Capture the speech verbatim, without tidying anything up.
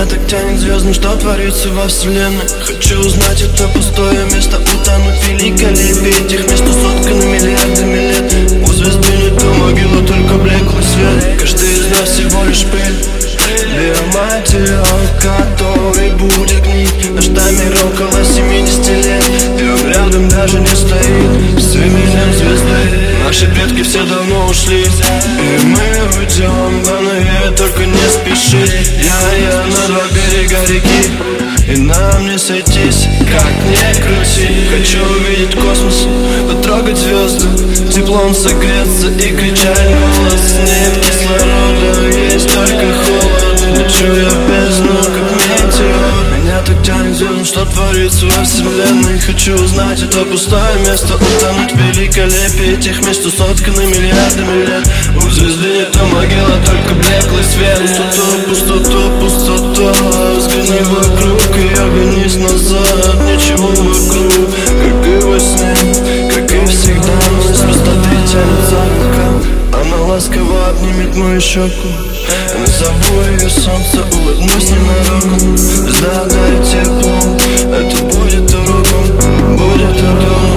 Меня так тянет звездно, что творится во вселенной. Хочу узнать это пустое место, утонуть в великолепии этих мест, сотканы миллиардами лет. У звезды не то могила, только блеклый свет. Каждый из нас всего лишь пыль, биоматериал, который будет гнить. Наш таймер около семидесяти лет, и он рядом даже не стоит с именем звезды. Наши предки все давно ушли, и мы уйдем, главное только не спеши. Я, я на два берега реки, и нам не сойтись, как ни крути. Хочу увидеть космос, потрогать звезды, теплом согреться и кричать голос. Нет кислорода, есть только холод. Лечу я в бездну, как метеор. Меня так тянет звездно, что творится во вселенной. Хочу узнать это пустое место, утонуть в великолепии этих мест, сотканы миллиардами лет. У звезды не то могила, только блеклый свет. Пустоту, пустоту, пустоту. Взгляни вокруг и оглянись назад. Ничего вокруг, как и во сне, как и всегда. Но из пустоты тянется рука, она ласково обнимет мою щеку. Назову ее солнце, улыбнусь ненароком. Звезда дарит тепло, это будет уроком, будет уроком.